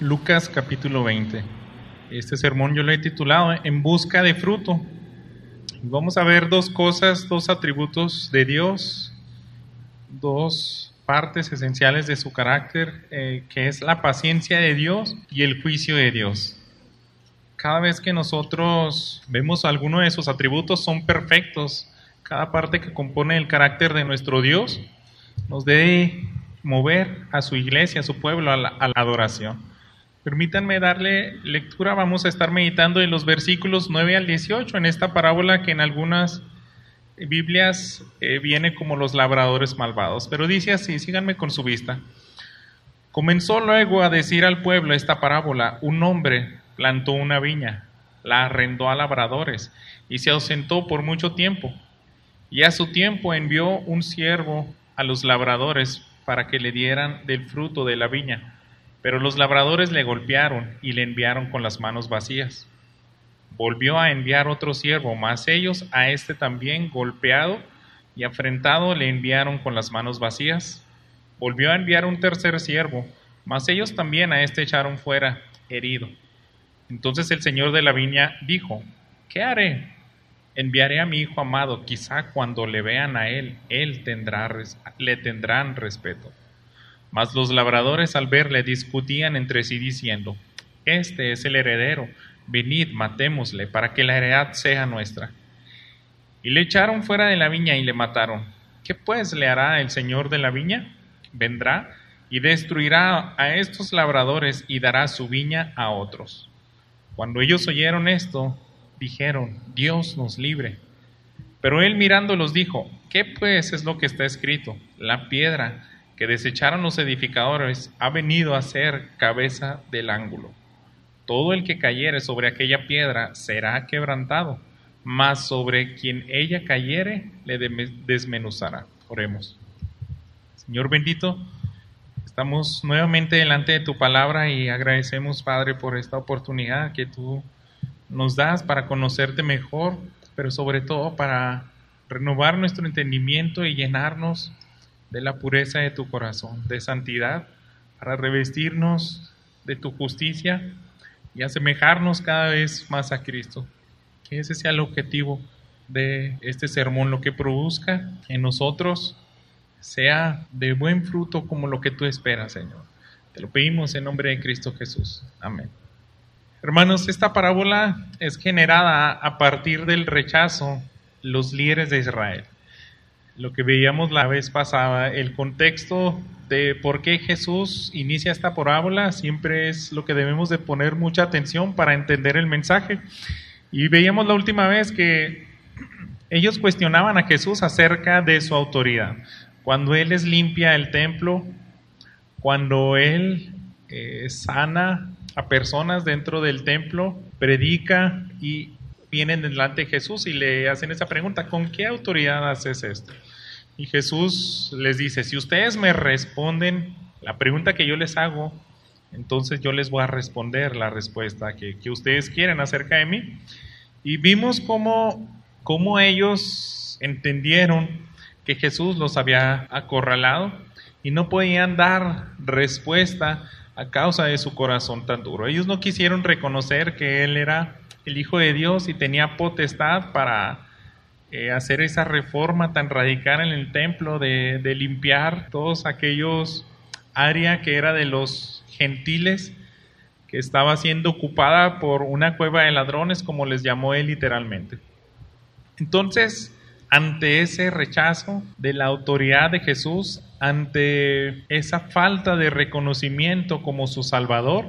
Lucas capítulo 20. Este sermón yo lo he titulado En busca de fruto. Vamos a ver dos cosas, dos atributos de Dios, dos partes esenciales de su carácter, que es la paciencia de Dios y el juicio de Dios. Cada vez que nosotros vemos alguno de sus atributos son perfectos. Cada parte que compone el carácter de nuestro Dios nos debe mover a su iglesia, a su pueblo, a la adoración. Permítanme darle lectura. Vamos a estar meditando en los versículos 9 al 18 en esta parábola que en algunas Biblias viene como los labradores malvados. Pero dice así, síganme con su vista. Comenzó luego a decir al pueblo esta parábola: un hombre plantó una viña, la arrendó a labradores y se ausentó por mucho tiempo. Y a su tiempo envió un siervo a los labradores para que le dieran del fruto de la viña. Pero los labradores le golpearon y le enviaron con las manos vacías. Volvió a enviar otro siervo, mas ellos a este también golpeado y afrentado le enviaron con las manos vacías. Volvió a enviar un tercer siervo, mas ellos también a este echaron fuera herido. Entonces el señor de la viña dijo: ¿qué haré? Enviaré a mi hijo amado, quizá cuando le vean a él, le tendrán respeto. Mas los labradores al verle discutían entre sí diciendo: este es el heredero, venid, matémosle, para que la heredad sea nuestra. Y le echaron fuera de la viña y le mataron. ¿Qué pues le hará el señor de la viña? Vendrá y destruirá a estos labradores y dará su viña a otros. Cuando ellos oyeron esto, dijeron: Dios nos libre. Pero él mirándolos dijo: ¿qué pues es lo que está escrito? La piedra que desecharon los edificadores ha venido a ser cabeza del ángulo. Todo el que cayere sobre aquella piedra será quebrantado, mas sobre quien ella cayere le desmenuzará. Oremos. Señor bendito, estamos nuevamente delante de tu palabra y agradecemos, Padre, por esta oportunidad que tú nos das para conocerte mejor, pero sobre todo para renovar nuestro entendimiento y llenarnos de la pureza de tu corazón, de santidad, para revestirnos de tu justicia y asemejarnos cada vez más a Cristo. Que ese sea el objetivo de este sermón, lo que produzca en nosotros sea de buen fruto como lo que tú esperas, Señor. Te lo pedimos en nombre de Cristo Jesús. Amén. Hermanos, esta parábola es generada a partir del rechazo de los líderes de Israel. Lo que veíamos la vez pasada, el contexto de por qué Jesús inicia esta parábola siempre es lo que debemos de poner mucha atención para entender el mensaje. Y veíamos la última vez que ellos cuestionaban a Jesús acerca de su autoridad. Cuando Él les limpia el templo, cuando Él sana a personas dentro del templo, predica y vienen delante de Jesús y le hacen esa pregunta: ¿con qué autoridad haces esto? Y Jesús les dice: si ustedes me responden la pregunta que yo les hago, entonces yo les voy a responder la respuesta que ustedes quieren acerca de mí. Y vimos cómo ellos entendieron que Jesús los había acorralado y no podían dar respuesta a causa de su corazón tan duro. Ellos no quisieron reconocer que Él era el Hijo de Dios y tenía potestad para hacer esa reforma tan radical en el templo de limpiar todos aquellos área que era de los gentiles, que estaba siendo ocupada por una cueva de ladrones, como les llamó Él literalmente. Entonces, ante ese rechazo de la autoridad de Jesús, ante esa falta de reconocimiento como su Salvador,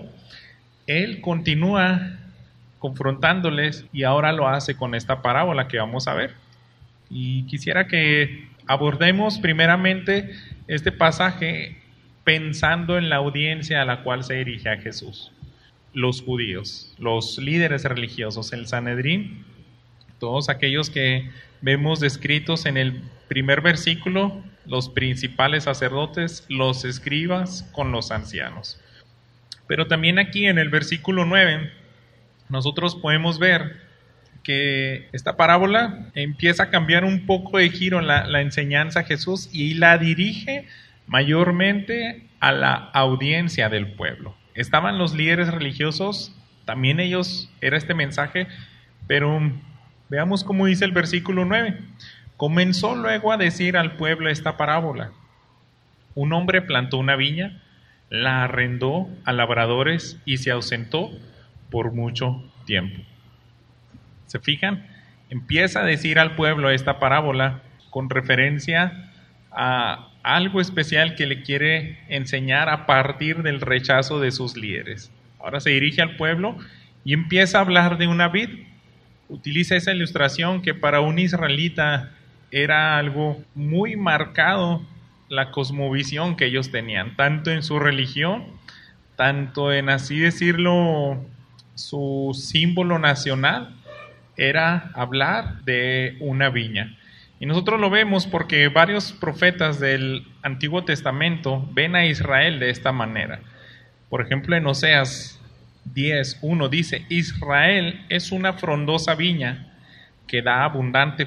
Él continúa confrontándoles y ahora lo hace con esta parábola que vamos a ver. Y quisiera que abordemos primeramente este pasaje pensando en la audiencia a la cual se dirige a Jesús. Los judíos, los líderes religiosos, el Sanedrín, todos aquellos que vemos descritos en el primer versículo, los principales sacerdotes, los escribas con los ancianos. Pero también aquí en el versículo 9, nosotros podemos ver que esta parábola empieza a cambiar un poco de giro en la enseñanza a Jesús y la dirige mayormente a la audiencia del pueblo. Estaban los líderes religiosos, también ellos, era este mensaje, pero veamos cómo dice el versículo 9. Comenzó luego a decir al pueblo esta parábola. Un hombre plantó una viña, la arrendó a labradores y se ausentó por mucho tiempo. ¿Se fijan? Empieza a decir al pueblo esta parábola con referencia a algo especial que le quiere enseñar a partir del rechazo de sus líderes. Ahora se dirige al pueblo y empieza a hablar de una vid. Utiliza esa ilustración que para un israelita era algo muy marcado, la cosmovisión que ellos tenían, tanto en su religión, tanto en, así decirlo, su símbolo nacional, era hablar de una viña. Y nosotros lo vemos porque varios profetas del Antiguo Testamento ven a Israel de esta manera. Por ejemplo, en Oseas 10:1 dice: Israel es una frondosa viña que da abundante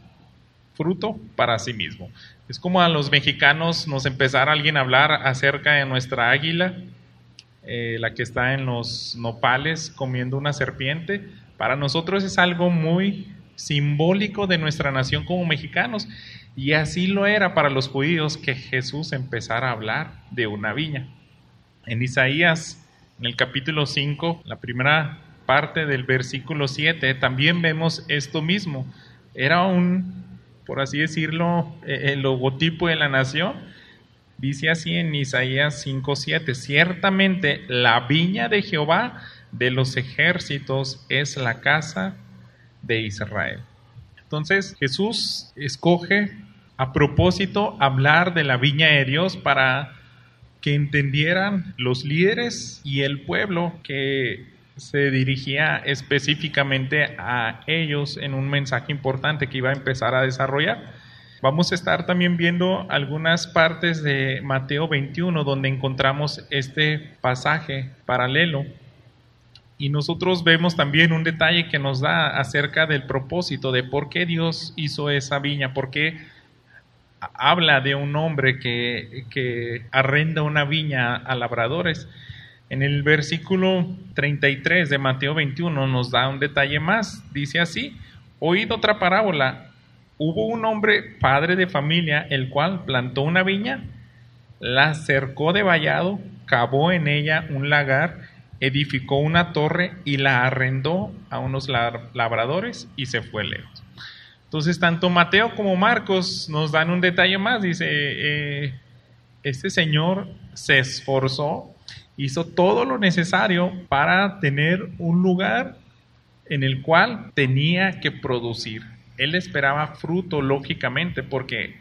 fruto para sí mismo. Es como a los mexicanos nos empezara alguien a hablar acerca de nuestra águila, la que está en los nopales comiendo una serpiente. Para nosotros es algo muy simbólico de nuestra nación como mexicanos, y así lo era para los judíos que Jesús empezara a hablar de una viña. En Isaías, en el capítulo 5, la primera parte del versículo 7, también vemos esto mismo. Era por así decirlo, el logotipo de la nación. Dice así en Isaías 5:7: ciertamente la viña de Jehová de los ejércitos es la casa de Israel. Entonces Jesús escoge a propósito hablar de la viña de Dios para que entendieran los líderes y el pueblo que se dirigía específicamente a ellos en un mensaje importante que iba a empezar a desarrollar. Vamos a estar también viendo algunas partes de Mateo 21 donde encontramos este pasaje paralelo, y nosotros vemos también un detalle que nos da acerca del propósito de por qué Dios hizo esa viña, por qué habla de un hombre que arrenda una viña a labradores. En el versículo 33 de Mateo 21 nos da un detalle más. Dice así: oíd otra parábola. Hubo un hombre padre de familia, el cual plantó una viña, la cercó de vallado, cavó en ella un lagar, edificó una torre y la arrendó a unos labradores y se fue lejos. Entonces, tanto Mateo como Marcos nos dan un detalle más. Dice, este señor se esforzó, hizo todo lo necesario para tener un lugar en el cual tenía que producir. Él esperaba fruto, lógicamente, porque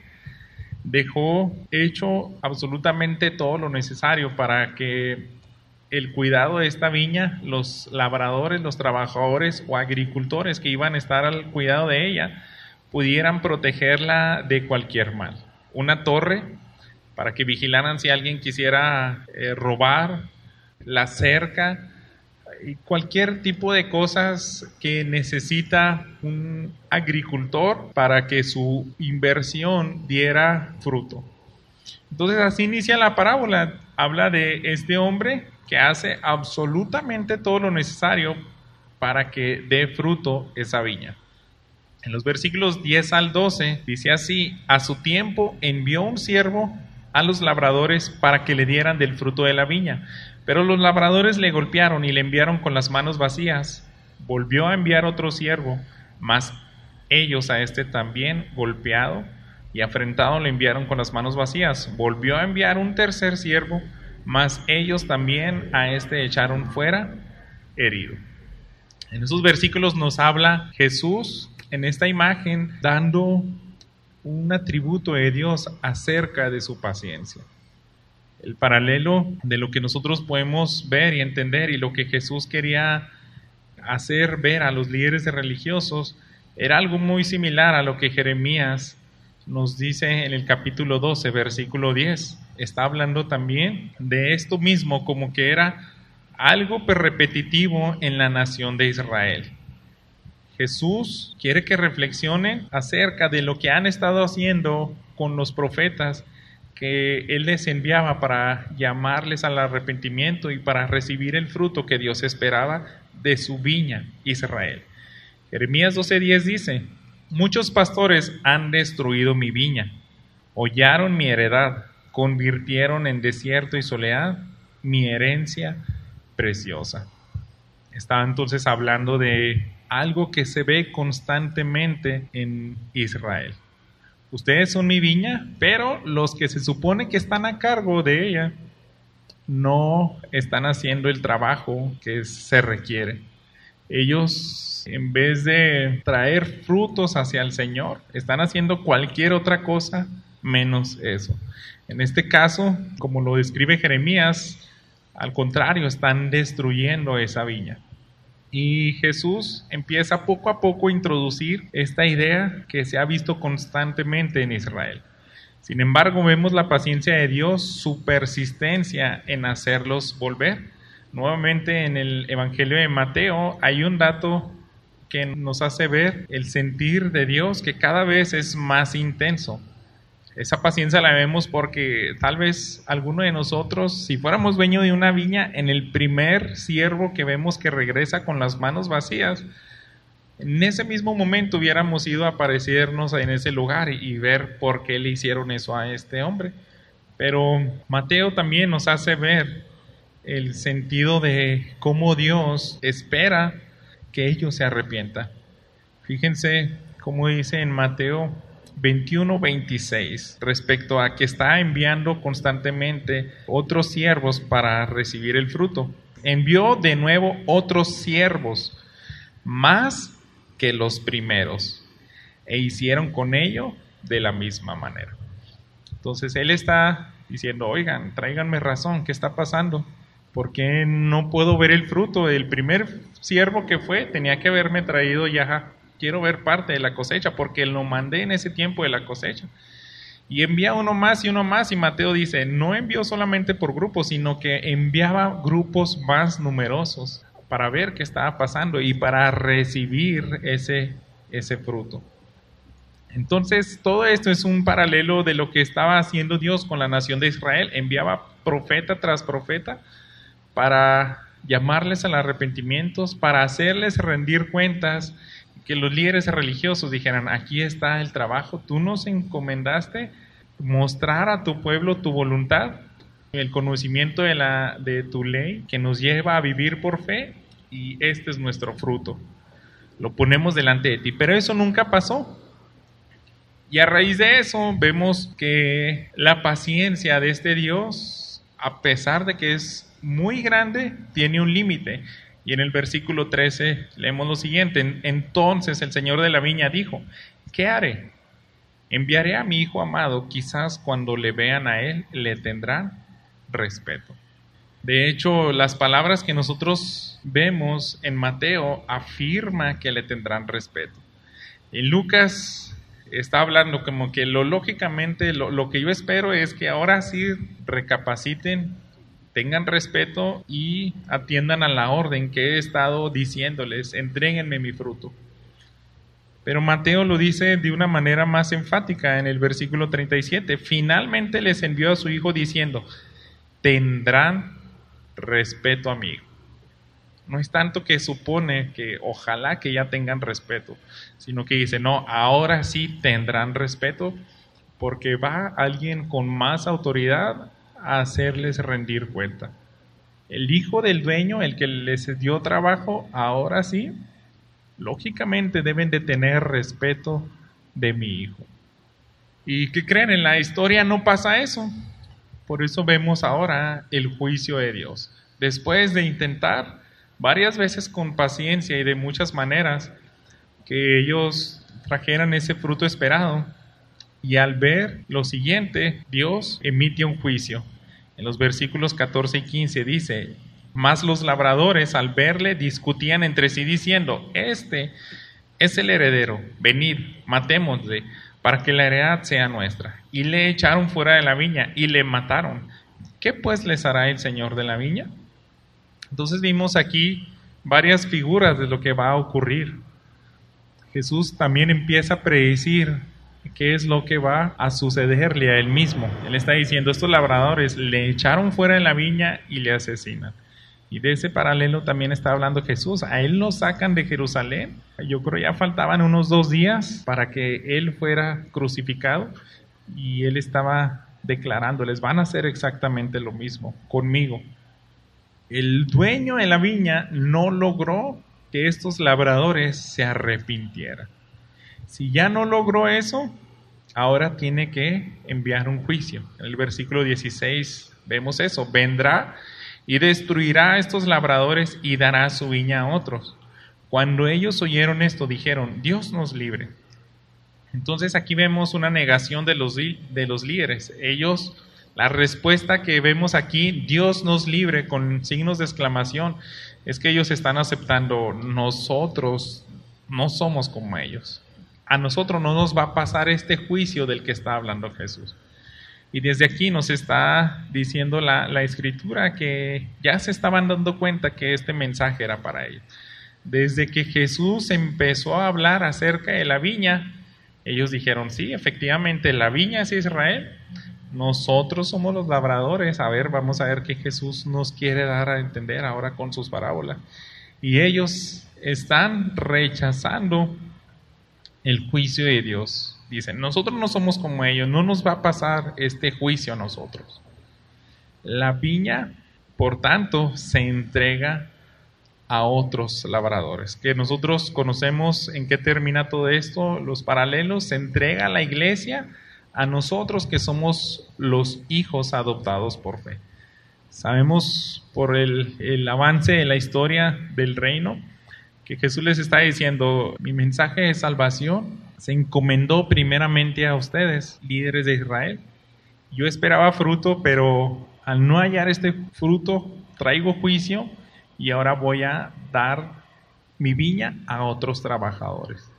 dejó hecho absolutamente todo lo necesario para que el cuidado de esta viña, los labradores, los trabajadores o agricultores que iban a estar al cuidado de ella, pudieran protegerla de cualquier mal. Una torre para que vigilaran si alguien quisiera robar, la cerca y cualquier tipo de cosas que necesita un agricultor para que su inversión diera fruto. Entonces así inicia la parábola. Habla de este hombre que hace absolutamente todo lo necesario para que dé fruto esa viña. En los versículos 10 al 12 dice así: a su tiempo envió un siervo a los labradores para que le dieran del fruto de la viña, pero los labradores le golpearon y le enviaron con las manos vacías. Volvió a enviar otro siervo, mas ellos a este también golpeado y afrentado le enviaron con las manos vacías. Volvió a enviar un tercer siervo, mas ellos también a este echaron fuera herido. En esos versículos nos habla Jesús en esta imagen dando un atributo de Dios acerca de su paciencia. El paralelo de lo que nosotros podemos ver y entender y lo que Jesús quería hacer ver a los líderes religiosos era algo muy similar a lo que Jeremías nos dice en el capítulo 12, versículo 10. Está hablando también de esto mismo, como que era algo repetitivo en la nación de Israel. Jesús quiere que reflexionen acerca de lo que han estado haciendo con los profetas, que Él les enviaba para llamarles al arrepentimiento y para recibir el fruto que Dios esperaba de su viña, Israel. Jeremías 12:10 dice: muchos pastores han destruido mi viña, hollaron mi heredad, convirtieron en desierto y soledad mi herencia preciosa. Está entonces hablando de algo que se ve constantemente en Israel. Ustedes son mi viña, pero los que se supone que están a cargo de ella no están haciendo el trabajo que se requiere. Ellos, en vez de traer frutos hacia el Señor, están haciendo cualquier otra cosa menos eso. En este caso, como lo describe Jeremías, al contrario, están destruyendo esa viña. Y Jesús empieza poco a poco a introducir esta idea que se ha visto constantemente en Israel. Sin embargo, vemos la paciencia de Dios, su persistencia en hacerlos volver. Nuevamente en el Evangelio de Mateo hay un dato que nos hace ver el sentir de Dios que cada vez es más intenso. Esa paciencia la vemos porque tal vez alguno de nosotros, si fuéramos dueño de una viña, en el primer siervo que vemos que regresa con las manos vacías, en ese mismo momento hubiéramos ido a aparecernos en ese lugar y ver por qué le hicieron eso a este hombre. Pero Mateo también nos hace ver el sentido de cómo Dios espera que ellos se arrepientan. Fíjense cómo dice en Mateo 21:26 respecto a que está enviando constantemente otros siervos para recibir el fruto. Envió de nuevo otros siervos más que los primeros e hicieron con ello de la misma manera. Entonces él está diciendo: oigan, tráiganme razón, ¿qué está pasando? ¿Por qué no puedo ver el fruto? El primer siervo que fue tenía que haberme traído ya. Quiero ver parte de la cosecha, porque lo mandé en ese tiempo de la cosecha. Y envía uno más, y Mateo dice, no envió solamente por grupos, sino que enviaba grupos más numerosos para ver qué estaba pasando y para recibir ese fruto. Entonces, todo esto es un paralelo de lo que estaba haciendo Dios con la nación de Israel. Enviaba profeta tras profeta para llamarles al arrepentimiento, para hacerles rendir cuentas, que los líderes religiosos dijeran: aquí está el trabajo, tú nos encomendaste mostrar a tu pueblo tu voluntad, el conocimiento de tu ley que nos lleva a vivir por fe, y este es nuestro fruto, lo ponemos delante de ti. Pero eso nunca pasó, y a raíz de eso vemos que la paciencia de este Dios, a pesar de que es muy grande, tiene un límite. Y en el versículo 13 leemos lo siguiente: entonces el Señor de la viña dijo, ¿qué haré? Enviaré a mi hijo amado, quizás cuando le vean a él le tendrán respeto. De hecho, las palabras que nosotros vemos en Mateo afirma que le tendrán respeto. En Lucas está hablando como que lógicamente lo que yo espero es que ahora sí recapaciten, tengan respeto y atiendan a la orden que he estado diciéndoles: entréguenme mi fruto. Pero Mateo lo dice de una manera más enfática en el versículo 37. Finalmente les envió a su hijo diciendo: tendrán respeto a mi hijo. No es tanto que supone que ojalá que ya tengan respeto, sino que dice: no, ahora sí tendrán respeto, porque va alguien con más autoridad a hacerles rendir cuenta. El hijo del dueño, el que les dio trabajo, ahora sí, lógicamente deben de tener respeto de mi hijo. ¿Y qué creen? En la historia no pasa eso. Por eso vemos ahora el juicio de Dios. Después de intentar varias veces con paciencia y de muchas maneras que ellos trajeran ese fruto esperado, y al ver lo siguiente, Dios emite un juicio. En los versículos 14 y 15 dice: mas los labradores al verle discutían entre sí diciendo: este es el heredero, venid, matémosle, para que la heredad sea nuestra. Y le echaron fuera de la viña y le mataron. ¿Qué pues les hará el Señor de la viña? Entonces vimos aquí varias figuras de lo que va a ocurrir. Jesús también empieza a predecir qué es lo que va a sucederle a él mismo. Él está diciendo, estos labradores le echaron fuera de la viña y le asesinan. Y de ese paralelo también está hablando Jesús. A él lo sacan de Jerusalén. Yo creo ya faltaban unos 2 días para que él fuera crucificado. Y él estaba declarando, les van a hacer exactamente lo mismo conmigo. El dueño de la viña no logró que estos labradores se arrepintieran. Si ya no logró eso, ahora tiene que enviar un juicio. En el versículo 16 vemos eso. Vendrá y destruirá a estos labradores y dará su viña a otros. Cuando ellos oyeron esto, dijeron, Dios nos libre. Entonces aquí vemos una negación de los líderes. Ellos, la respuesta que vemos aquí, Dios nos libre, con signos de exclamación, es que ellos están aceptando, nosotros no somos como ellos. A nosotros no nos va a pasar este juicio del que está hablando Jesús. Y desde aquí nos está diciendo la Escritura que ya se estaban dando cuenta que este mensaje era para ellos. Desde que Jesús empezó a hablar acerca de la viña, ellos dijeron, sí, efectivamente, la viña es Israel, nosotros somos los labradores. A ver, vamos a ver qué Jesús nos quiere dar a entender ahora con sus parábolas. Y ellos están rechazando el juicio de Dios. Dicen, nosotros no somos como ellos, no nos va a pasar este juicio a nosotros. La viña, por tanto, se entrega a otros labradores, que nosotros conocemos en qué termina todo esto, los paralelos. Se entrega a la iglesia, a nosotros que somos los hijos adoptados por fe. Sabemos por el avance de la historia del reino, que Jesús les está diciendo, mi mensaje de salvación se encomendó primeramente a ustedes, líderes de Israel. Yo esperaba fruto, pero al no hallar este fruto, traigo juicio y ahora voy a dar mi viña a otros trabajadores.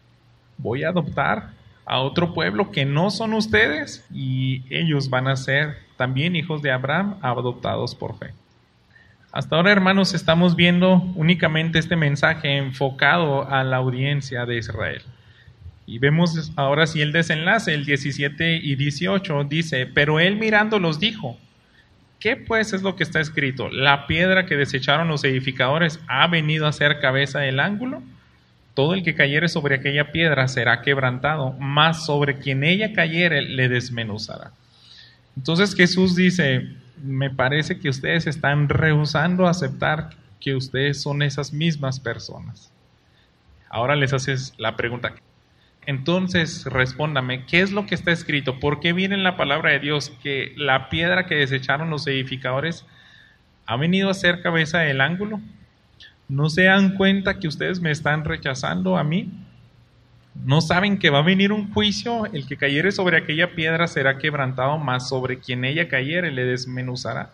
Voy a adoptar a otro pueblo que no son ustedes y ellos van a ser también hijos de Abraham, adoptados por fe. Hasta ahora, hermanos, estamos viendo únicamente este mensaje enfocado a la audiencia de Israel. Y vemos ahora sí el desenlace, el 17 y 18 dice, pero él mirándolos dijo, ¿qué pues es lo que está escrito? ¿La piedra que desecharon los edificadores ha venido a ser cabeza del ángulo? Todo el que cayere sobre aquella piedra será quebrantado, mas sobre quien ella cayere le desmenuzará. Entonces Jesús dice, me parece que ustedes están rehusando aceptar que ustedes son esas mismas personas. Ahora les haces la pregunta, entonces respóndame, ¿qué es lo que está escrito? ¿Por qué viene en la palabra de Dios que la piedra que desecharon los edificadores ha venido a ser cabeza del ángulo? ¿No se dan cuenta que ustedes me están rechazando a mí? ¿No saben que va a venir un juicio? El que cayere sobre aquella piedra será quebrantado, mas sobre quien ella cayere le desmenuzará.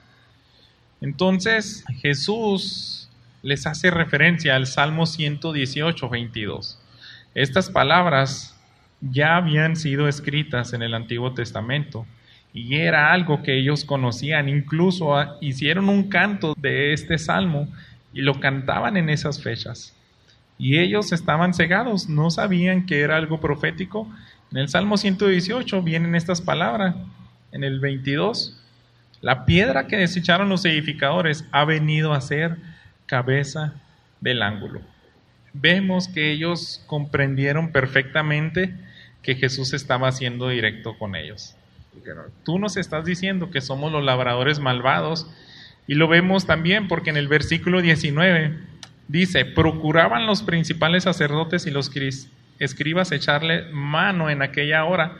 Entonces Jesús les hace referencia al Salmo 118, 22. Estas palabras ya habían sido escritas en el Antiguo Testamento y era algo que ellos conocían. Incluso hicieron un canto de este salmo y lo cantaban en esas fechas. Y ellos estaban cegados, no sabían que era algo profético. En el Salmo 118 vienen estas palabras, en el 22. La piedra que desecharon los edificadores ha venido a ser cabeza del ángulo. Vemos que ellos comprendieron perfectamente que Jesús estaba siendo directo con ellos. Tú nos estás diciendo que somos los labradores malvados, y lo vemos también porque en el versículo 19 dice, procuraban los principales sacerdotes y los escribas echarle mano en aquella hora,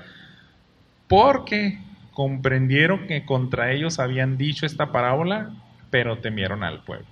porque comprendieron que contra ellos habían dicho esta parábola, pero temieron al pueblo.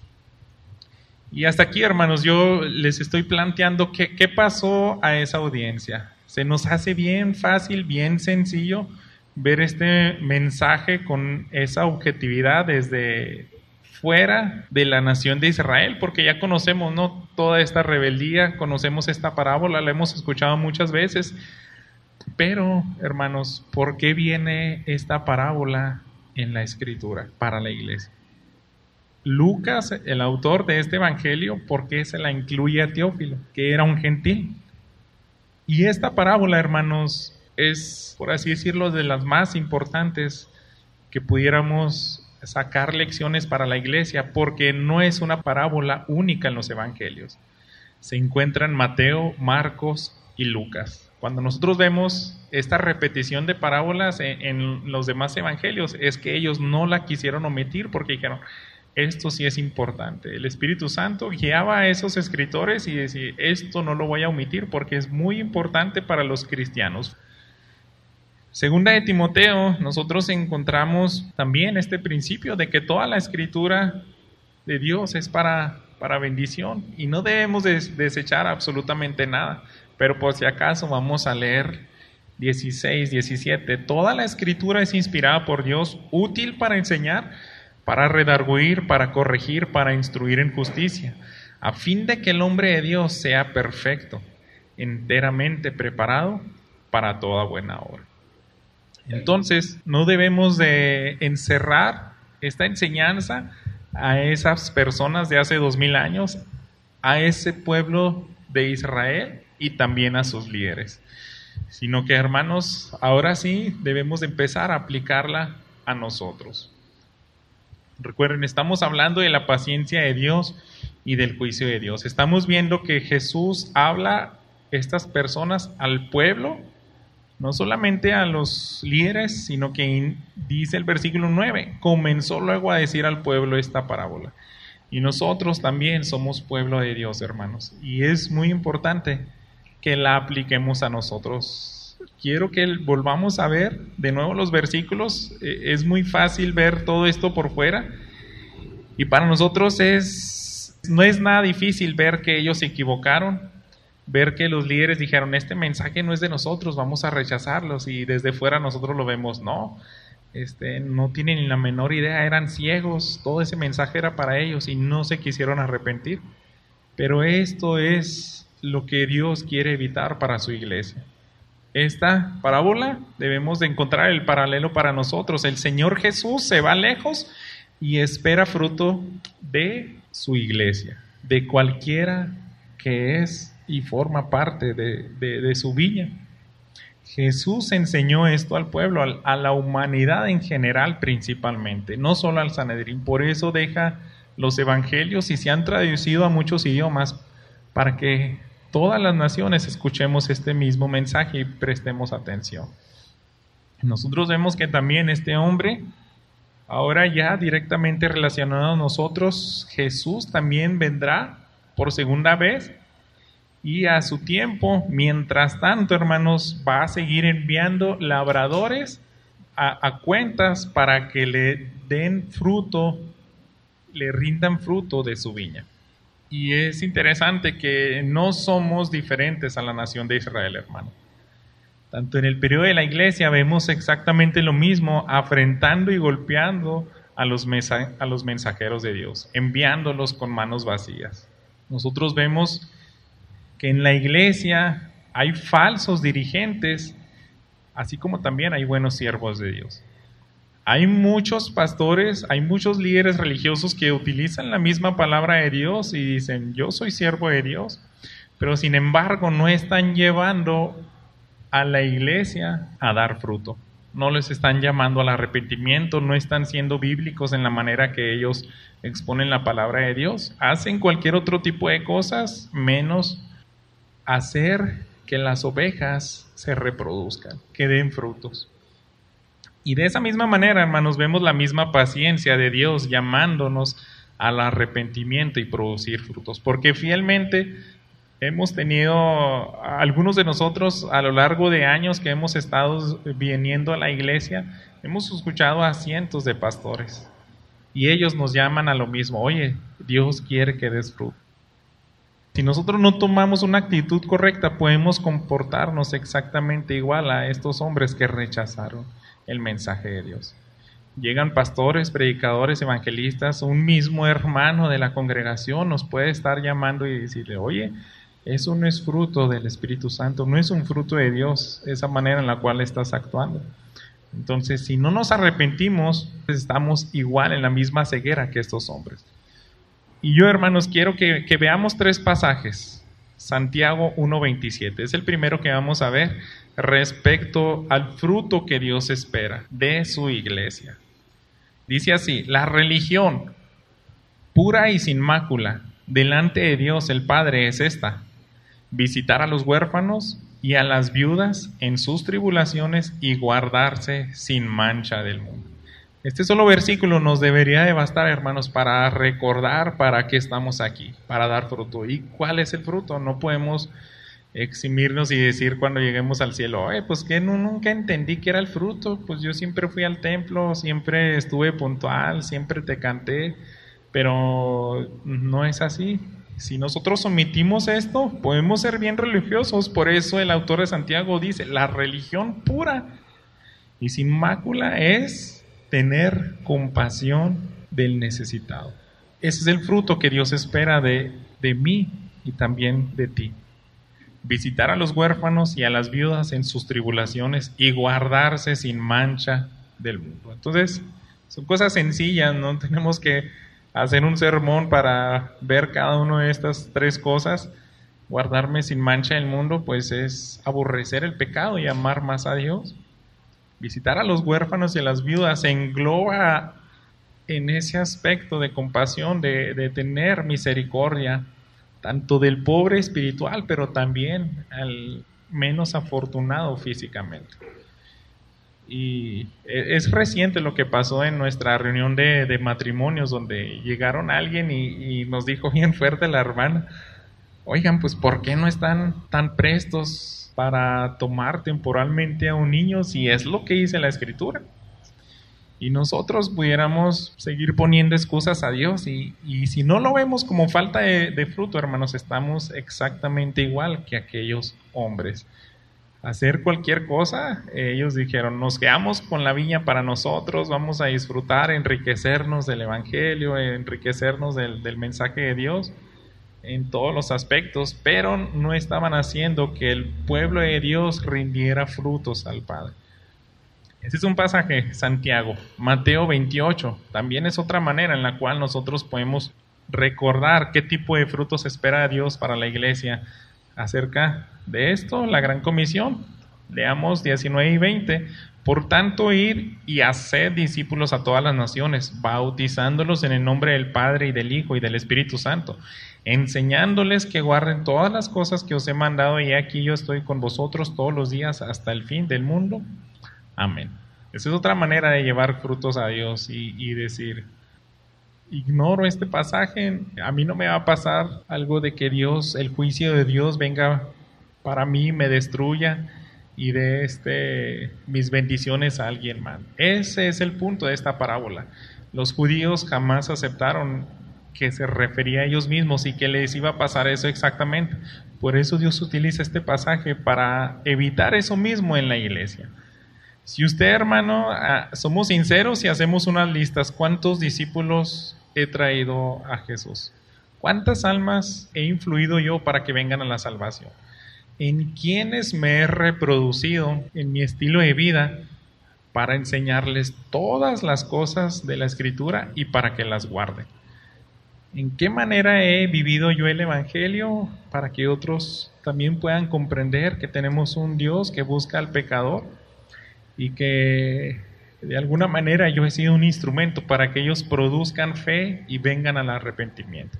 Y hasta aquí, hermanos, yo les estoy planteando qué pasó a esa audiencia. Se nos hace bien fácil, bien sencillo ver este mensaje con esa objetividad desde fuera de la nación de Israel, porque ya conocemos, ¿no?, toda esta rebeldía, conocemos esta parábola, la hemos escuchado muchas veces. Pero, hermanos, ¿por qué viene esta parábola en la Escritura para la iglesia? Lucas, el autor de este evangelio, ¿por qué se la incluye a Teófilo, que era un gentil? Y esta parábola, hermanos, es, por así decirlo, de las más importantes que pudiéramos sacar lecciones para la iglesia, porque no es una parábola única en los evangelios. Se encuentra en Mateo, Marcos y Lucas. Cuando nosotros vemos esta repetición de parábolas en los demás evangelios, es que ellos no la quisieron omitir porque dijeron, esto sí es importante. El Espíritu Santo guiaba a esos escritores y decía, esto no lo voy a omitir porque es muy importante para los cristianos. Segunda de Timoteo, nosotros encontramos también este principio de que toda la escritura de Dios es para bendición y no debemos desechar absolutamente nada. Pero por si acaso vamos a leer 16, 17. Toda la escritura es inspirada por Dios, útil para enseñar, para redarguir, para corregir, para instruir en justicia, a fin de que el hombre de Dios sea perfecto, enteramente preparado para toda buena obra. Entonces, no debemos de encerrar esta enseñanza a esas personas de hace 2000 años, a ese pueblo de Israel y también a sus líderes, sino que, hermanos, ahora sí debemos empezar a aplicarla a nosotros. Recuerden, estamos hablando de la paciencia de Dios y del juicio de Dios. Estamos viendo que Jesús habla a estas personas, al pueblo, no solamente a los líderes, sino que dice el versículo 9, comenzó luego a decir al pueblo esta parábola. Y nosotros también somos pueblo de Dios, hermanos, y es muy importante que la apliquemos a nosotros. Quiero que volvamos a ver de nuevo los versículos. Es muy fácil ver todo esto por fuera, y para nosotros no es nada difícil ver que ellos se equivocaron, ver que los líderes dijeron, este mensaje no es de nosotros, vamos a rechazarlos, y desde fuera nosotros lo vemos, no tienen ni la menor idea, eran ciegos, todo ese mensaje era para ellos y no se quisieron arrepentir. Pero esto es lo que Dios quiere evitar para su iglesia. Esta parábola debemos de encontrar el paralelo para nosotros. El Señor Jesús se va lejos y espera fruto de su iglesia, de cualquiera que es y forma parte de su viña. Jesús enseñó esto al pueblo, a la humanidad en general principalmente, no solo al Sanedrín. Por eso deja los evangelios y se han traducido a muchos idiomas para que todas las naciones escuchemos este mismo mensaje y prestemos atención. Nosotros vemos que también este hombre, ahora ya directamente relacionado a nosotros, Jesús también vendrá por segunda vez. Y a su tiempo, mientras tanto, hermanos, va a seguir enviando labradores a cuentas para que le den fruto, le rindan fruto de su viña. Y es interesante que no somos diferentes a la nación de Israel, hermano. Tanto en el periodo de la iglesia vemos exactamente lo mismo, afrentando y golpeando a los mensajeros de Dios, enviándolos con manos vacías. Nosotros vemos que en la iglesia hay falsos dirigentes, así como también hay buenos siervos de Dios. Hay muchos pastores, hay muchos líderes religiosos que utilizan la misma palabra de Dios y dicen, yo soy siervo de Dios, pero sin embargo no están llevando a la iglesia a dar fruto. No les están llamando al arrepentimiento, no están siendo bíblicos en la manera que ellos exponen la palabra de Dios. Hacen cualquier otro tipo de cosas, menos hacer que las ovejas se reproduzcan, que den frutos. Y de esa misma manera, hermanos, vemos la misma paciencia de Dios llamándonos al arrepentimiento y producir frutos, porque fielmente hemos tenido, algunos de nosotros a lo largo de años que hemos estado viniendo a la iglesia, hemos escuchado a cientos de pastores y ellos nos llaman a lo mismo, oye, Dios quiere que des fruto. Si nosotros no tomamos una actitud correcta, podemos comportarnos exactamente igual a estos hombres que rechazaron el mensaje de Dios. Llegan pastores, predicadores, evangelistas, un mismo hermano de la congregación nos puede estar llamando y decirle, oye, eso no es fruto del Espíritu Santo, no es un fruto de Dios, esa manera en la cual estás actuando. Entonces, si no nos arrepentimos, pues estamos igual en la misma ceguera que estos hombres. Y yo, hermanos, quiero que veamos 3 pasajes. Santiago 1:27. Es el primero que vamos a ver respecto al fruto que Dios espera de su iglesia. Dice así: la religión pura y sin mácula delante de Dios el Padre es esta: visitar a los huérfanos y a las viudas en sus tribulaciones y guardarse sin mancha del mundo. Este solo versículo nos debería de bastar, hermanos, para recordar para qué estamos aquí, para dar fruto. ¿Y cuál es el fruto? No podemos eximirnos y decir cuando lleguemos al cielo: pues que nunca entendí qué era el fruto, pues yo siempre fui al templo, siempre estuve puntual, siempre te canté, pero no es así. Si nosotros omitimos esto, podemos ser bien religiosos. Por eso el autor de Santiago dice: la religión pura y sin mácula es tener compasión del necesitado. Ese es el fruto que Dios espera de mí y también de ti. Visitar a los huérfanos y a las viudas en sus tribulaciones y guardarse sin mancha del mundo. Entonces, son cosas sencillas, no tenemos que hacer un sermón para ver cada una de estas tres cosas. Guardarme sin mancha del mundo, pues es aborrecer el pecado y amar más a Dios. Visitar a los huérfanos y a las viudas engloba en ese aspecto de compasión, de tener misericordia, tanto del pobre espiritual, pero también al menos afortunado físicamente. Y es reciente lo que pasó en nuestra reunión de matrimonios, donde llegaron alguien y nos dijo bien fuerte la hermana: oigan, pues ¿por qué no están tan prestos para tomar temporalmente a un niño si es lo que dice la Escritura? Y nosotros pudiéramos seguir poniendo excusas a Dios y si no lo vemos como falta de fruto, hermanos, estamos exactamente igual que aquellos hombres. Hacer cualquier cosa, ellos dijeron: nos quedamos con la viña para nosotros, vamos a disfrutar, enriquecernos del Evangelio, enriquecernos del mensaje de Dios en todos los aspectos, pero no estaban haciendo que el pueblo de Dios rindiera frutos al Padre. Este es un pasaje, Santiago. Mateo 28 también es otra manera en la cual nosotros podemos recordar qué tipo de frutos espera Dios para la iglesia. Acerca de esto, la gran comisión, leamos 19 y 20. Por tanto, id y haced discípulos a todas las naciones, bautizándolos en el nombre del Padre y del Hijo y del Espíritu Santo, enseñándoles que guarden todas las cosas que os he mandado, y aquí yo estoy con vosotros todos los días hasta el fin del mundo. Amén. Esa es otra manera de llevar frutos a Dios y decir: ignoro este pasaje, a mí no me va a pasar algo de que Dios, el juicio de Dios venga para mí, me destruya y dé mis bendiciones a alguien más. Ese es el punto de esta parábola. Los judíos jamás aceptaron que se refería a ellos mismos y que les iba a pasar eso exactamente. Por eso Dios utiliza este pasaje para evitar eso mismo en la iglesia. Si usted, hermano, somos sinceros y hacemos unas listas: ¿cuántos discípulos he traído a Jesús? ¿Cuántas almas he influido yo para que vengan a la salvación? ¿En quiénes me he reproducido en mi estilo de vida para enseñarles todas las cosas de la Escritura y para que las guarden? ¿En qué manera he vivido yo el Evangelio para que otros también puedan comprender que tenemos un Dios que busca al pecador y que de alguna manera yo he sido un instrumento para que ellos produzcan fe y vengan al arrepentimiento?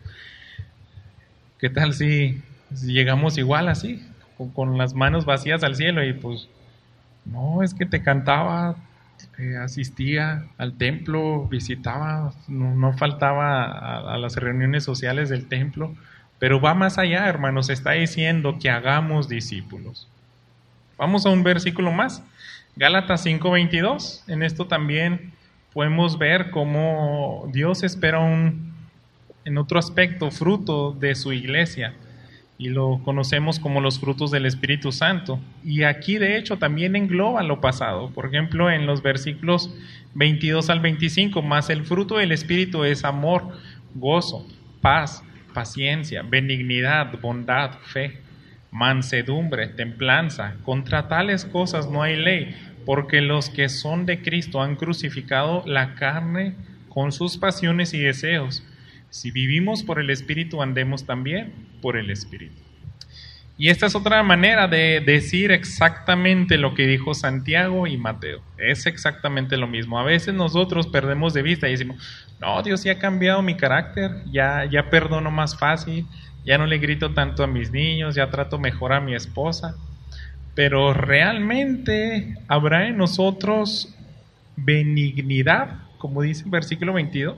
¿Qué tal si llegamos igual así, con las manos vacías al cielo y pues no, es que te cantaba, asistía al templo, visitaba, no faltaba a las reuniones sociales del templo, pero va más allá, hermanos, está diciendo que hagamos discípulos. Vamos a un versículo más, Gálatas 5:22. En esto también podemos ver cómo Dios espera en otro aspecto, fruto de su iglesia, y lo conocemos como los frutos del Espíritu Santo. Y aquí de hecho también engloba lo pasado. Por ejemplo, en los versículos 22 al 25, más el fruto del Espíritu es amor, gozo, paz, paciencia, benignidad, bondad, fe, mansedumbre, templanza. Contra tales cosas no hay ley, porque los que son de Cristo han crucificado la carne con sus pasiones y deseos. Si vivimos por el Espíritu, andemos también por el Espíritu. Y esta es otra manera de decir exactamente lo que dijo Santiago y Mateo. Es exactamente lo mismo. A veces nosotros perdemos de vista y decimos, no, Dios ya ha cambiado mi carácter, ya perdono más fácil, ya no le grito tanto a mis niños, ya trato mejor a mi esposa. Pero realmente habrá en nosotros benignidad, como dice el versículo 22.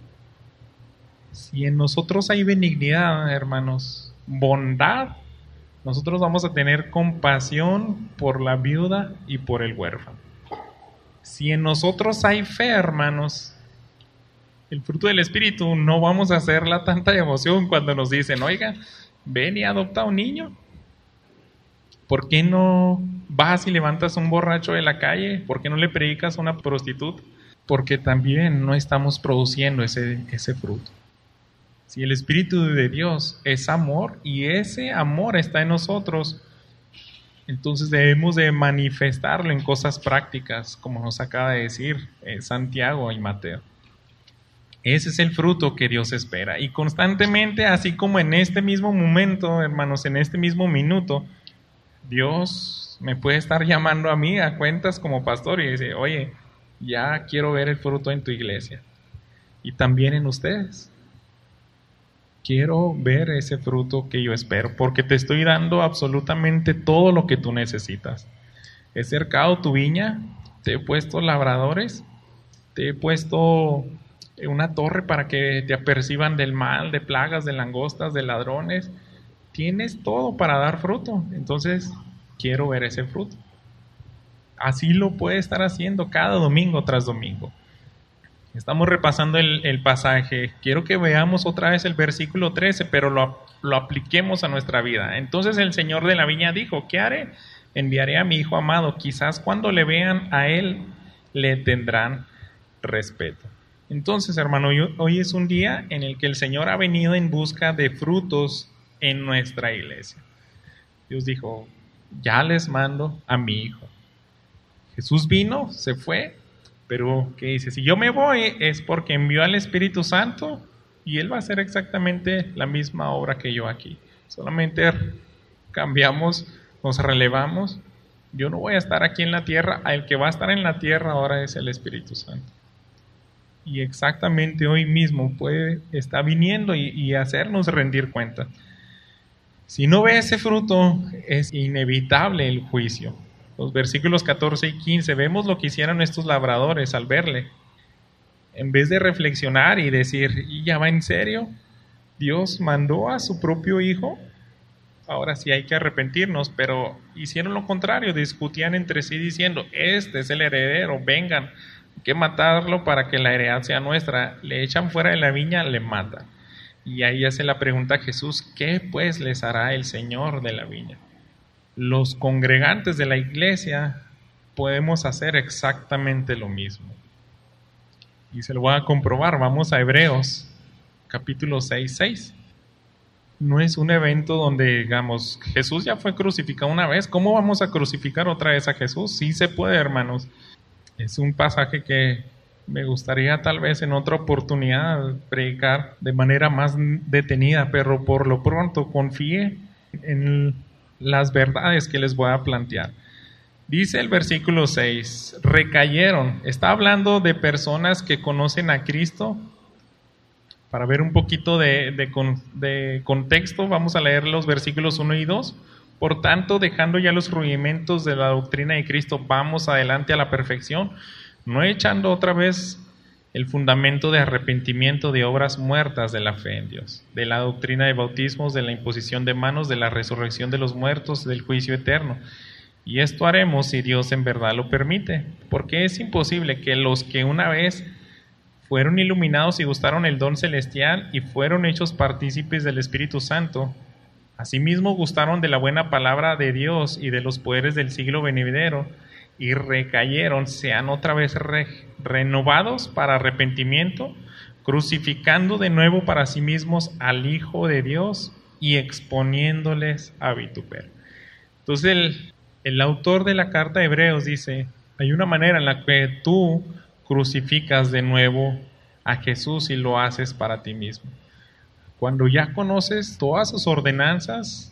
Si en nosotros hay benignidad, hermanos, bondad, nosotros vamos a tener compasión por la viuda y por el huérfano. Si en nosotros hay fe, hermanos, el fruto del Espíritu, no vamos a hacerla tanta emoción cuando nos dicen, oiga, ven y adopta un niño. ¿Por qué no vas y levantas a un borracho de la calle? ¿Por qué no le predicas a una prostituta? Porque también no estamos produciendo ese fruto. Si el Espíritu de Dios es amor y ese amor está en nosotros, entonces debemos de manifestarlo en cosas prácticas, como nos acaba de decir Santiago y Mateo. Ese es el fruto que Dios espera. Y constantemente, así como en este mismo momento, hermanos, en este mismo minuto, Dios me puede estar llamando a mí a cuentas como pastor y decir, oye, ya quiero ver el fruto en tu iglesia. Y también en ustedes. Quiero ver ese fruto que yo espero, porque te estoy dando absolutamente todo lo que tú necesitas. He cercado tu viña, te he puesto labradores, te he puesto una torre para que te aperciban del mal, de plagas, de langostas, de ladrones. Tienes todo para dar fruto, entonces quiero ver ese fruto. Así lo puede estar haciendo cada domingo tras domingo. Estamos repasando el pasaje. Quiero que veamos otra vez el versículo 13, pero lo apliquemos a nuestra vida. Entonces el Señor de la viña dijo, ¿qué haré? Enviaré a mi hijo amado. Quizás cuando le vean a él, le tendrán respeto. Entonces, hermano, hoy es un día en el que el Señor ha venido en busca de frutos en nuestra iglesia. Dios dijo, ya les mando a mi hijo. Jesús vino, se fue. Pero, ¿qué dice? Si yo me voy es porque envió al Espíritu Santo y Él va a hacer exactamente la misma obra que yo aquí. Solamente cambiamos, nos relevamos. Yo no voy a estar aquí en la tierra, el que va a estar en la tierra ahora es el Espíritu Santo. Y exactamente hoy mismo está viniendo y hacernos rendir cuenta. Si no ve ese fruto, es inevitable el juicio. Los versículos 14 y 15, vemos lo que hicieron estos labradores al verle. En vez de reflexionar y decir, ¿y ya va en serio? ¿Dios mandó a su propio hijo? Ahora sí hay que arrepentirnos, pero hicieron lo contrario, discutían entre sí diciendo, este es el heredero, vengan, hay que matarlo para que la heredad sea nuestra. Le echan fuera de la viña, le matan. Y ahí hace la pregunta a Jesús, ¿qué pues les hará el Señor de la viña? Los congregantes de la iglesia podemos hacer exactamente lo mismo. Y se lo voy a comprobar. Vamos a Hebreos, capítulo 6. No es un evento donde, digamos, Jesús ya fue crucificado una vez. ¿Cómo vamos a crucificar otra vez a Jesús? Sí se puede, hermanos. Es un pasaje que me gustaría tal vez en otra oportunidad predicar de manera más detenida, pero por lo pronto confíe en las verdades que les voy a plantear. Dice el versículo 6, recayeron. Está hablando de personas que conocen a Cristo. Para ver un poquito de contexto, vamos a leer los versículos 1 y 2. Por tanto, dejando ya los rudimentos de la doctrina de Cristo, vamos adelante a la perfección, no echando otra vez el fundamento de arrepentimiento de obras muertas de la fe en Dios, de la doctrina de bautismos, de la imposición de manos, de la resurrección de los muertos, del juicio eterno. Y esto haremos si Dios en verdad lo permite, porque es imposible que los que una vez fueron iluminados y gustaron el don celestial y fueron hechos partícipes del Espíritu Santo, asimismo gustaron de la buena palabra de Dios y de los poderes del siglo venidero, y recayeron, sean otra vez renovados para arrepentimiento, crucificando de nuevo para sí mismos al Hijo de Dios y exponiéndoles a vituperio. Entonces el autor de la carta de Hebreos dice, hay una manera en la que tú crucificas de nuevo a Jesús y lo haces para ti mismo. Cuando ya conoces todas sus ordenanzas,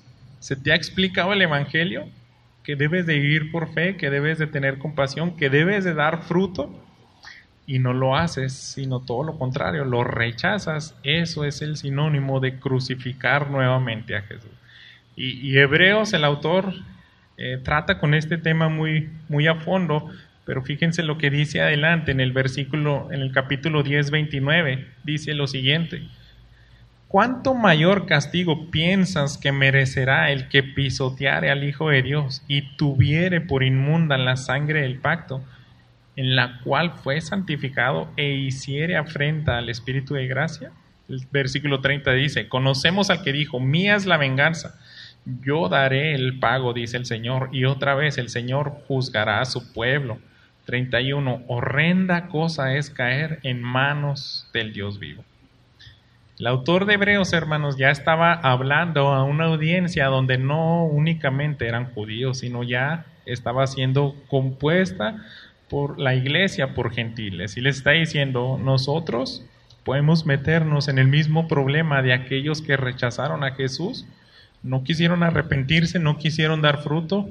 ¿Se te ha explicado el Evangelio? Que debes de vivir por fe, que debes de tener compasión, que debes de dar fruto, y no lo haces, sino todo lo contrario, lo rechazas. Eso es el sinónimo de crucificar nuevamente a Jesús. Y Hebreos, el autor, trata con este tema muy, muy a fondo, pero fíjense lo que dice adelante en el capítulo 10, 29, dice lo siguiente: ¿cuánto mayor castigo piensas que merecerá el que pisoteare al Hijo de Dios y tuviere por inmunda la sangre del pacto, en la cual fue santificado e hiciere afrenta al Espíritu de gracia? El versículo 30 dice: conocemos al que dijo, mía es la venganza, yo daré el pago, dice el Señor. Y otra vez el Señor juzgará a su pueblo. 31, horrenda cosa es caer en manos del Dios vivo. El autor de Hebreos, hermanos, ya estaba hablando a una audiencia donde no únicamente eran judíos, sino ya estaba siendo compuesta por la iglesia, por gentiles. Y les está diciendo, nosotros podemos meternos en el mismo problema de aquellos que rechazaron a Jesús, no quisieron arrepentirse, no quisieron dar fruto,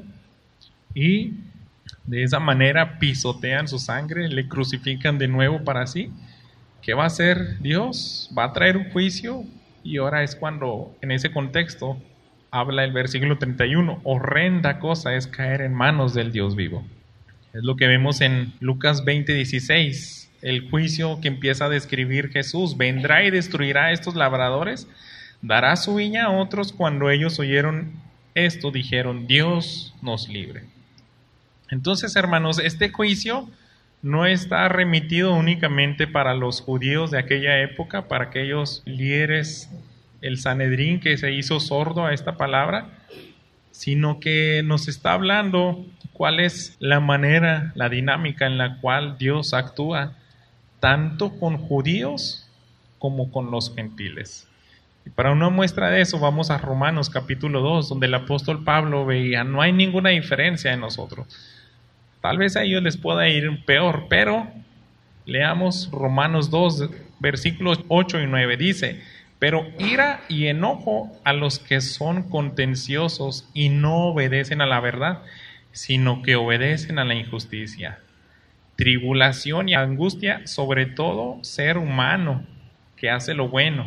y de esa manera pisotean su sangre, le crucifican de nuevo para sí. ¿Qué va a hacer Dios? Va a traer un juicio, y ahora es cuando, en ese contexto, habla el versículo 31, horrenda cosa es caer en manos del Dios vivo. Es lo que vemos en Lucas 20:16, el juicio que empieza a describir Jesús. Vendrá y destruirá a estos labradores, dará su viña a otros. Cuando ellos oyeron esto, dijeron, Dios nos libre. Entonces, hermanos, este juicio no está remitido únicamente para los judíos de aquella época, para aquellos líderes, el Sanedrín que se hizo sordo a esta palabra, sino que nos está hablando cuál es la manera, la dinámica en la cual Dios actúa, tanto con judíos como con los gentiles. Y para una muestra de eso vamos a Romanos capítulo 2, donde el apóstol Pablo veía, no hay ninguna diferencia en nosotros. Tal vez a ellos les pueda ir peor, pero leamos Romanos 2, versículos 8 y 9. Dice, pero ira y enojo a los que son contenciosos y no obedecen a la verdad, sino que obedecen a la injusticia. Tribulación y angustia, sobre todo ser humano que hace lo bueno.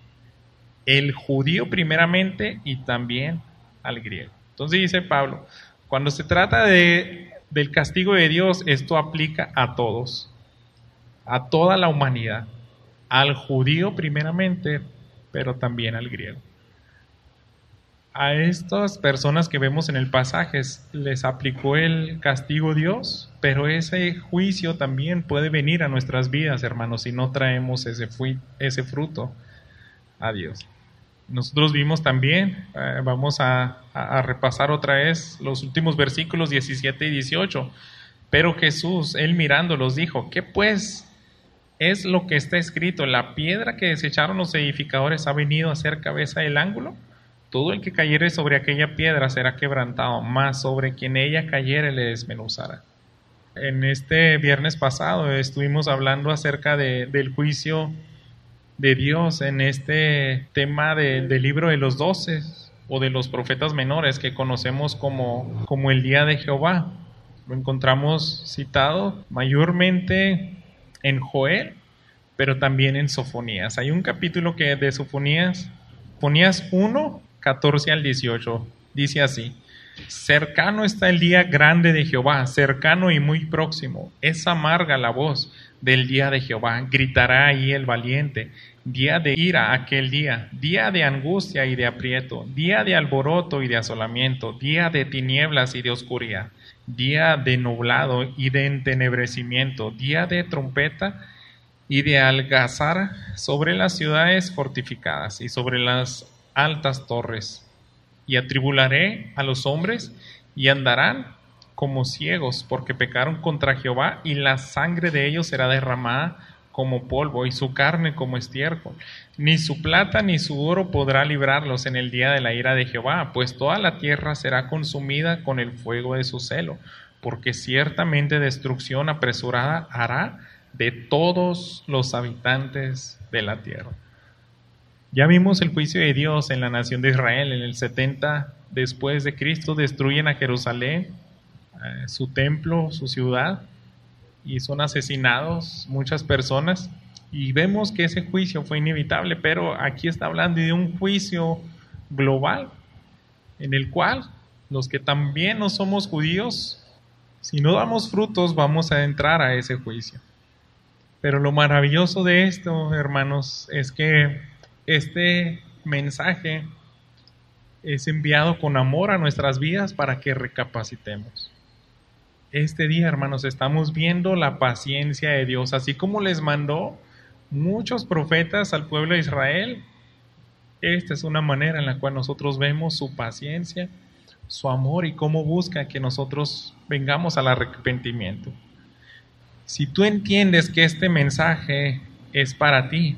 El judío primeramente y también al griego. Entonces dice Pablo, cuando se trata del castigo de Dios, esto aplica a todos, a toda la humanidad, al judío primeramente, pero también al griego. A estas personas que vemos en el pasaje les aplicó el castigo Dios, pero ese juicio también puede venir a nuestras vidas, hermanos, si no traemos ese fruto a Dios. Nosotros vimos también, vamos a repasar otra vez los últimos versículos 17 y 18. Pero Jesús, él mirándolos, dijo, ¿qué pues es lo que está escrito? La piedra que desecharon los edificadores ha venido a ser cabeza del ángulo. Todo el que cayere sobre aquella piedra será quebrantado, mas sobre quien ella cayere le desmenuzará. En este viernes pasado estuvimos hablando acerca del juicio de Dios en este tema del libro de los 12 o de los profetas menores que conocemos como el día de Jehová. Lo encontramos citado mayormente en Joel, pero también en Sofonías. Hay un capítulo que de Sofonías 1, 14 al 18, dice así: cercano está el día grande de Jehová, cercano y muy próximo. Es amarga la voz del día de Jehová, gritará ahí el valiente. Día de ira aquel día de angustia y de aprieto, día de alboroto y de asolamiento, día de tinieblas y de oscuridad, día de nublado y de entenebrecimiento, día de trompeta y de algazara sobre las ciudades fortificadas y sobre las altas torres. Y atribularé a los hombres y andarán como ciegos, porque pecaron contra Jehová, y la sangre de ellos será derramada como polvo, y su carne como estiércol. Ni su plata ni su oro podrá librarlos en el día de la ira de Jehová, pues toda la tierra será consumida con el fuego de su celo, porque ciertamente destrucción apresurada hará de todos los habitantes de la tierra. Ya vimos el juicio de Dios en la nación de Israel. En el 70 después de Cristo destruyen a Jerusalén, su templo, su ciudad, y son asesinados muchas personas. Y vemos que ese juicio fue inevitable, pero aquí está hablando de un juicio global, en el cual los que también no somos judíos, si no damos frutos, vamos a entrar a ese juicio. Pero lo maravilloso de esto, hermanos, es que este mensaje es enviado con amor a nuestras vidas para que recapacitemos. Este día, hermanos, estamos viendo la paciencia de Dios, así como les mandó muchos profetas al pueblo de Israel. Esta es una manera en la cual nosotros vemos su paciencia, su amor y cómo busca que nosotros vengamos al arrepentimiento. Si tú entiendes que este mensaje es para ti,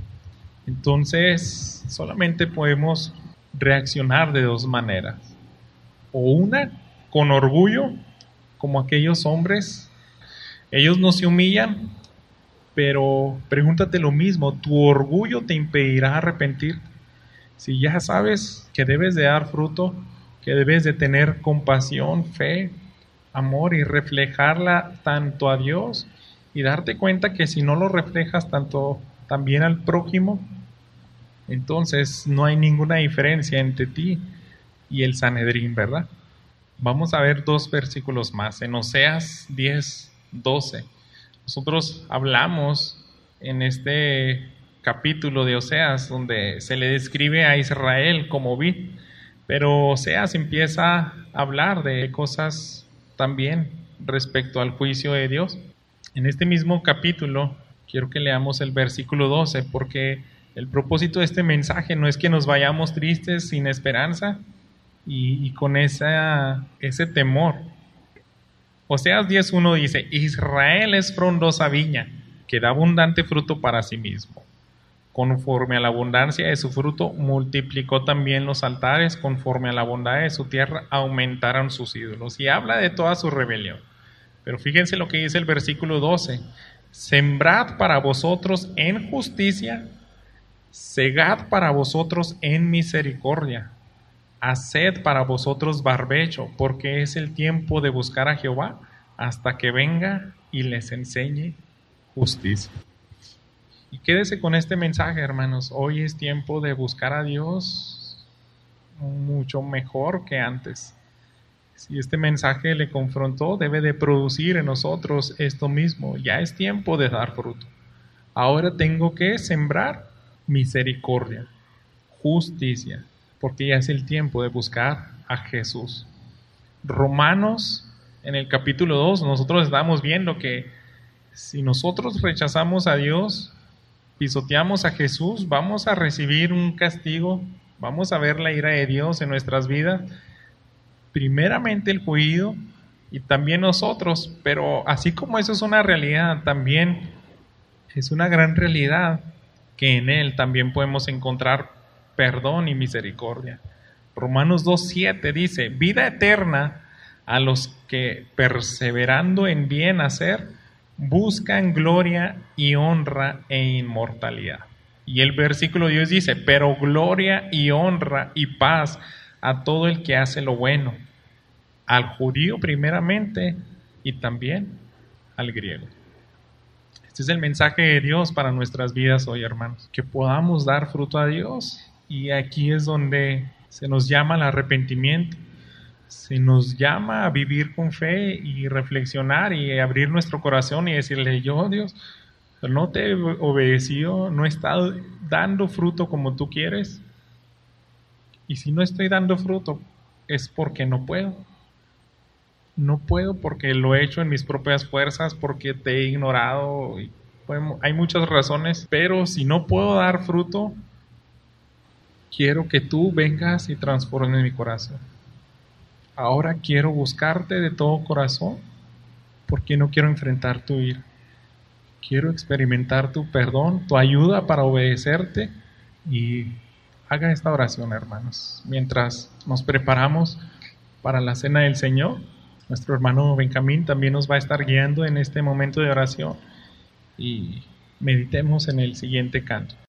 entonces solamente podemos reaccionar de dos maneras. O una, con orgullo, como aquellos hombres. Ellos no se humillan, pero pregúntate lo mismo, ¿tu orgullo te impedirá arrepentir? Si ya sabes que debes de dar fruto, que debes de tener compasión, fe, amor y reflejarla tanto a Dios y darte cuenta que si no lo reflejas tanto también al prójimo, entonces no hay ninguna diferencia entre ti y el Sanedrín, ¿verdad? Vamos a ver 2 versículos más. En Oseas 10:12. Nosotros hablamos en este capítulo de Oseas donde se le describe a Israel como vid, pero Oseas empieza a hablar de cosas también respecto al juicio de Dios. En este mismo capítulo quiero que leamos el versículo 12, porque el propósito de este mensaje no es que nos vayamos tristes, sin esperanza y con ese temor. Oseas 10:1 dice: Israel es frondosa viña, que da abundante fruto para sí mismo. Conforme a la abundancia de su fruto, multiplicó también los altares, conforme a la bondad de su tierra, aumentaron sus ídolos. Y habla de toda su rebelión. Pero fíjense lo que dice el versículo 12. Sembrad para vosotros en justicia, segad para vosotros en misericordia, haced para vosotros barbecho, porque es el tiempo de buscar a Jehová, hasta que venga y les enseñe justicia. Y quédese con este mensaje, hermanos. Hoy es tiempo de buscar a Dios mucho mejor que antes. Si este mensaje le confrontó, debe de producir en nosotros esto mismo. Ya es tiempo de dar fruto. Ahora tengo que sembrar misericordia, justicia, porque ya es el tiempo de buscar a Jesús. Romanos, en el capítulo 2, nosotros estamos viendo que si nosotros rechazamos a Dios, pisoteamos a Jesús, vamos a recibir un castigo, vamos a ver la ira de Dios en nuestras vidas. Primeramente el judío y también nosotros, pero así como eso es una realidad, también es una gran realidad que en Él también podemos encontrar perdón y misericordia. Romanos 2:7 dice: vida eterna a los que perseverando en bien hacer buscan gloria y honra e inmortalidad. Y el versículo 10 dice: pero gloria y honra y paz a todo el que hace lo bueno, al judío primeramente y también al griego. Este es el mensaje de Dios para nuestras vidas hoy, hermanos, que podamos dar fruto a Dios. Y aquí es donde se nos llama al arrepentimiento, se nos llama a vivir con fe y reflexionar y abrir nuestro corazón y decirle: yo, Dios, no te he obedecido, no he estado dando fruto como tú quieres, y si no estoy dando fruto es porque no puedo. No puedo porque lo he hecho en mis propias fuerzas, porque te he ignorado. Hay muchas razones, pero si no puedo dar fruto, quiero que tú vengas y transformes mi corazón. Ahora quiero buscarte de todo corazón, porque no quiero enfrentar tu ira. Quiero experimentar tu perdón, tu ayuda para obedecerte. Y haga esta oración, hermanos, mientras nos preparamos para la cena del Señor. Nuestro hermano Benjamín también nos va a estar guiando en este momento de oración y meditemos en el siguiente canto.